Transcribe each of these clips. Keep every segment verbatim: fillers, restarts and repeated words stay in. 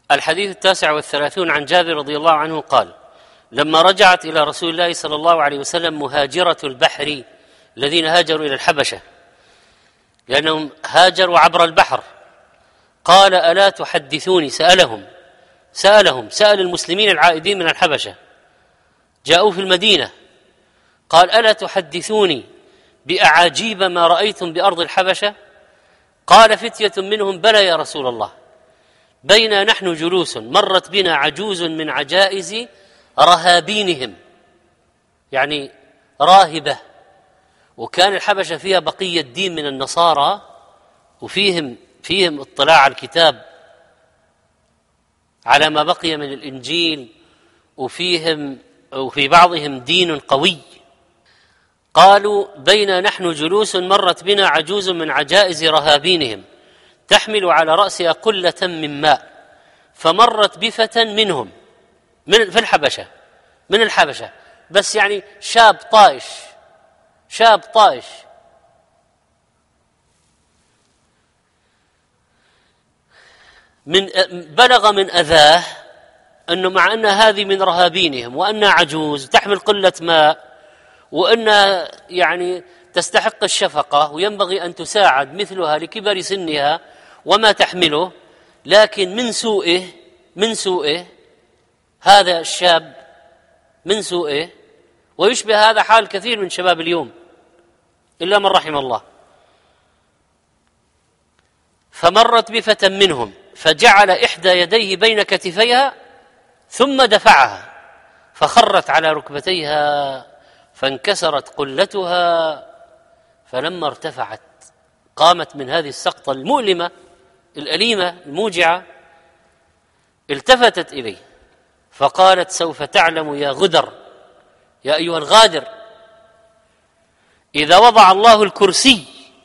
الحديث التاسع والثلاثون عن جابر رضي الله عنه قال: لما رجعت إلى رسول الله صلى الله عليه وسلم مهاجرة البحر الذين هاجروا إلى الحبشة، لأنهم هاجروا عبر البحر، قال: ألا تحدثوني؟ سألهم سألهم سأل المسلمين العائدين من الحبشة، جاءوا في المدينة، قال: ألا تحدثوني بأعاجيب ما رأيتم بأرض الحبشة؟ قال فتية منهم: بلى يا رسول الله، بينا نحن جلوس مرت بنا عجوز من عجائز رهابينهم، يعني راهبة، وكان الحبشة فيها بقية دين من النصارى، وفيهم فيهم اطلاع على الكتاب على ما بقي من الإنجيل، وفيهم وفي بعضهم دين قوي. قالوا: بينا نحن جلوس مرت بنا عجوز من عجائز رهابينهم تحمل على رأسها قلة من ماء، فمرت بفتى منهم من في الحبشة من الحبشة بس يعني شاب طائش شاب طائش من بلغ من أذاه أنه مع أن هذه من رهابينهم، وأنها عجوز تحمل قلة ماء، وأنها يعني تستحق الشفقة وينبغي أن تساعد مثلها لكبر سنها وما تحمله، لكن من سوءه من سوءه هذا الشاب من سوءه، ويشبه هذا حال كثير من شباب اليوم إلا من رحم الله. فمرت بفتى منهم فجعل إحدى يديه بين كتفيها ثم دفعها فخرت على ركبتيها فانكسرت قلتها، فلما ارتفعت قامت من هذه السقطة المؤلمة الأليمة الموجعة، التفتت إليه فقالت: سوف تعلم يا غدر، يا أيها الغادر، إذا وضع الله الكرسي،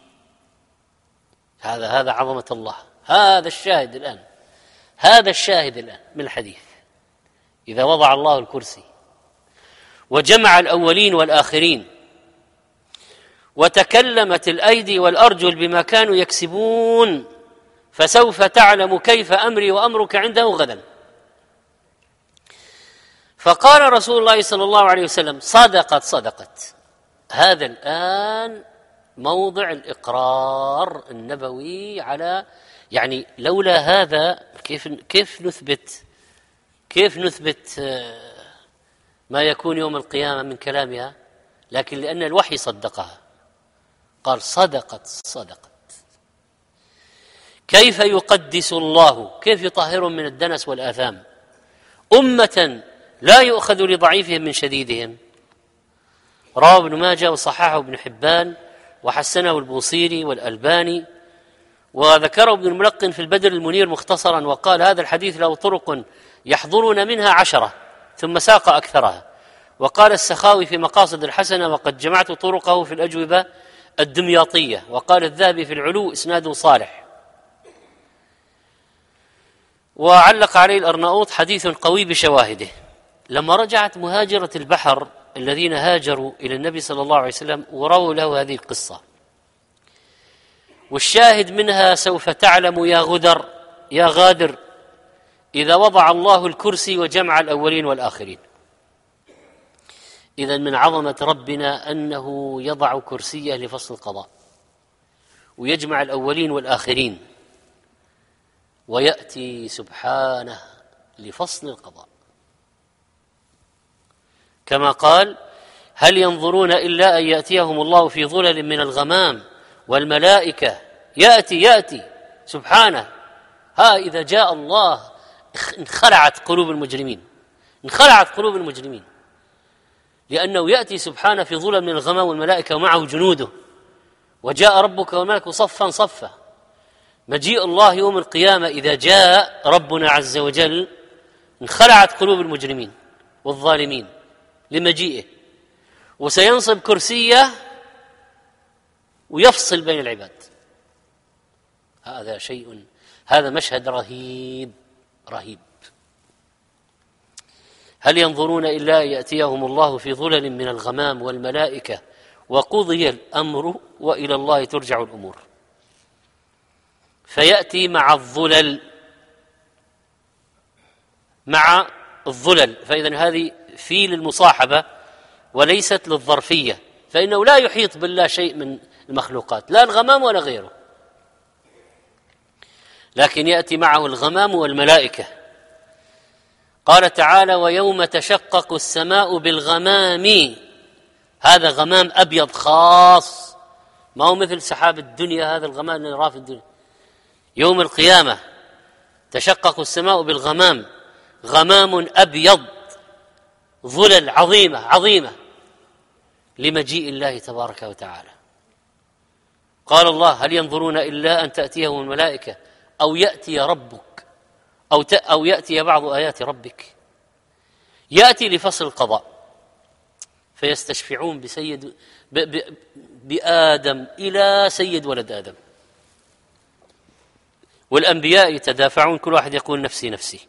هذا هذا عظمة الله، هذا الشاهد الآن هذا الشاهد الآن من الحديث، إذا وضع الله الكرسي وجمع الأولين والآخرين وتكلمت الأيدي والأرجل بما كانوا يكسبون، فسوف تعلم كيف أمري وأمرك عنده غدا. فقال رسول الله صلى الله عليه وسلم: صدقت صدقت. هذا الآن موضع الإقرار النبوي على، يعني لولا هذا كيف كيف نثبت كيف نثبت ما يكون يوم القيامة من كلامها، لكن لأن الوحي صدقها قال: صدقت صدقت. كيف يقدس الله، كيف يطهرهم من الدنس والآثام أمة لا يؤخذ لضعيفهم من شديدهم. رواه ابن ماجه وصححه ابن حبان وحسنه البوصيري والألباني، وذكره ابن الملقن في البدر المنير مختصرا، وقال: هذا الحديث له طرق يحضرون منها عشرة، ثم ساق أكثرها. وقال السخاوي في مقاصد الحسنة: وقد جمعت طرقه في الأجوبة الدمياطية. وقال الذهبي في العلو: إسناده صالح. وعلق عليه الأرناؤوط: حديث قوي بشواهده. لما رجعت مهاجرة البحر الذين هاجروا إلى النبي صلى الله عليه وسلم ورووا له هذه القصة، والشاهد منها: سوف تعلم يا غدر يا غادر، إذا وضع الله الكرسي وجمع الأولين والآخرين. إذن من عظمة ربنا أنه يضع كرسيه لفصل القضاء ويجمع الأولين والآخرين، ويأتي سبحانه لفصل القضاء، كما قال: هل ينظرون إلا أن يأتيهم الله في ظلل من الغمام والملائكة يأتي يأتي سبحانه. ها إذا جاء الله انخلعت قلوب المجرمين انخلعت قلوب المجرمين لأنه يأتي سبحانه في ظلل من الغمام والملائكة ومعه جنوده، وجاء ربك والملك صفا صفا. مجيء الله يوم القيامة إذا جاء ربنا عز وجل انخلعت قلوب المجرمين والظالمين لمجيئه، وسينصب كرسيه ويفصل بين العباد. هذا شيء هذا مشهد رهيب رهيب. هل ينظرون إلا يأتيهم الله في ظلل من الغمام والملائكة وقضي الأمر وإلى الله ترجع الأمور. فيأتي مع الظلل مع الظلل، فإذا هذه في للمصاحبة وليست للظرفية، فإنه لا يحيط بالله شيء من المخلوقات، لا الغمام ولا غيره، لكن يأتي معه الغمام والملائكة. قال تعالى: ويوم تشقق السماء بالغمام، هذا غمام أبيض خاص، ما هو مثل سحاب الدنيا، هذا الغمام اللي نراه في الدنيا. يوم القيامة تشقق السماء بالغمام، غمام أبيض، ظلل عظيمة عظيمة لمجيء الله تبارك وتعالى. قال الله: هل ينظرون إلا أن تأتيهم الملائكة أو يأتي ربك أو, أو يأتي بعض آيات ربك. يأتي لفصل القضاء، فيستشفعون بسيد ب ب بآدم إلى سيد ولد آدم، والأنبياء يتدافعون، كل واحد يقول نفسي نفسي.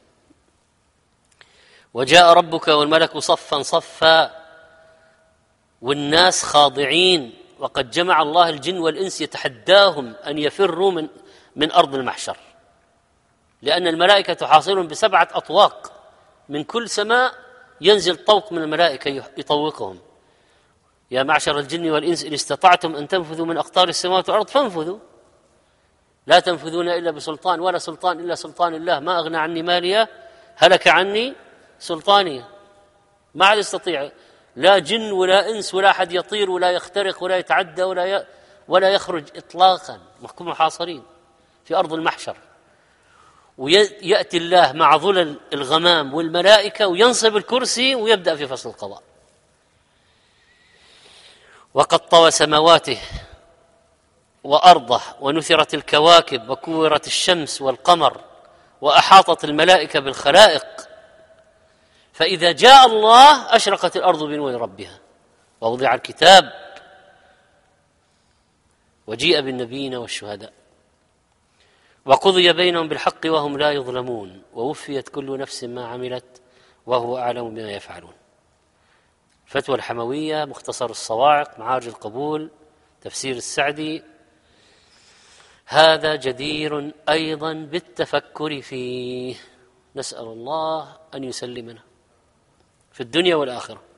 وجاء ربك والملك صفا صفا، والناس خاضعين، وقد جمع الله الجن والإنس يتحداهم أن يفروا من من أرض المحشر، لأن الملائكة تحاصرهم بسبعة أطواق، من كل سماء ينزل طوق من الملائكة يطوقهم: يا معشر الجن والإنس إن استطعتم أن تنفذوا من أقطار السماوات والأرض فانفذوا، لا تنفذون إلا بسلطان، ولا سلطان إلا سلطان الله، ما أغنى عني مالية هلك عني سلطانية. ما عاد يستطيع لا جن ولا إنس ولا أحد يطير ولا يخترق ولا يتعدى ولا ي... ولا يخرج إطلاقا، محكوم محاصرين في أرض المحشر. ويأتي الله مع ظلل الغمام والملائكة وينصب الكرسي ويبدأ في فصل القضاء. وقد طوى سماواته وأرضه، ونثرت الكواكب، وكورت الشمس والقمر، وأحاطت الملائكة بالخلائق، فإذا جاء الله أشرقت الأرض بنور ربها، ووضع الكتاب، وجيء بالنبيين والشهداء، وقضي بينهم بالحق وهم لا يظلمون، ووفيت كل نفس ما عملت وهو أعلم بما يفعلون. فتوى الحموية، مختصر الصواعق، معارج القبول، تفسير السعدي. هذا جدير أيضا بالتفكر فيه، نسأل الله أن يسلمنا في الدنيا والآخرة.